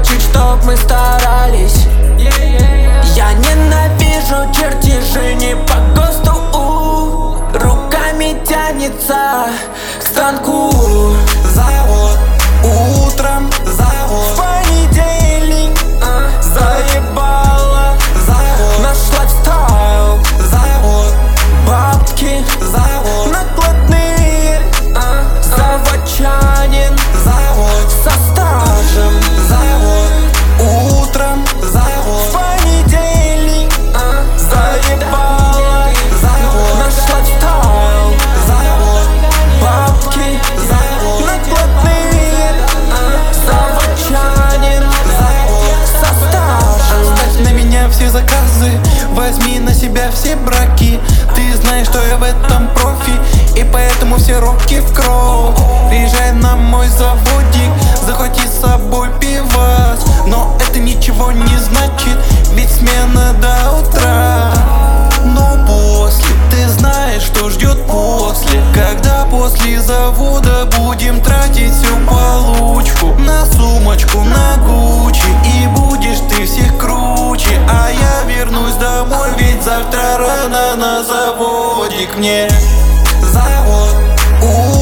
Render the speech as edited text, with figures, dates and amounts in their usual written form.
хочет, чтоб мы старались. Я ненавижу чертежи не по ГОСТу. Руками тянется к станку. Завод, утром завод. В понедельник заебала. Завод, Наш лайфстайл. завод, Бабки завод, накладные. Заводчанин завод, со стажем. завод, утром В завод, понедельник заебала. завод, Наш лайфстайл. завод, Бабки завод, накладные. Заводчанин со стажем. Ставь на меня все заказы, возьми на себя все браки. Ты знаешь, что я в этом профи, и поэтому все руки в кровь. Приезжай на мой заводик, захвати с собой пивас. Но это ничего не значит, ведь смена до утра. Но после, ты знаешь, что ждет после. Когда после завода будем тратить всю получку на сумочку, на Гуччи, и будешь ты всех круче. А я вернусь домой, ведь завтра рано на заводик мне. Завод,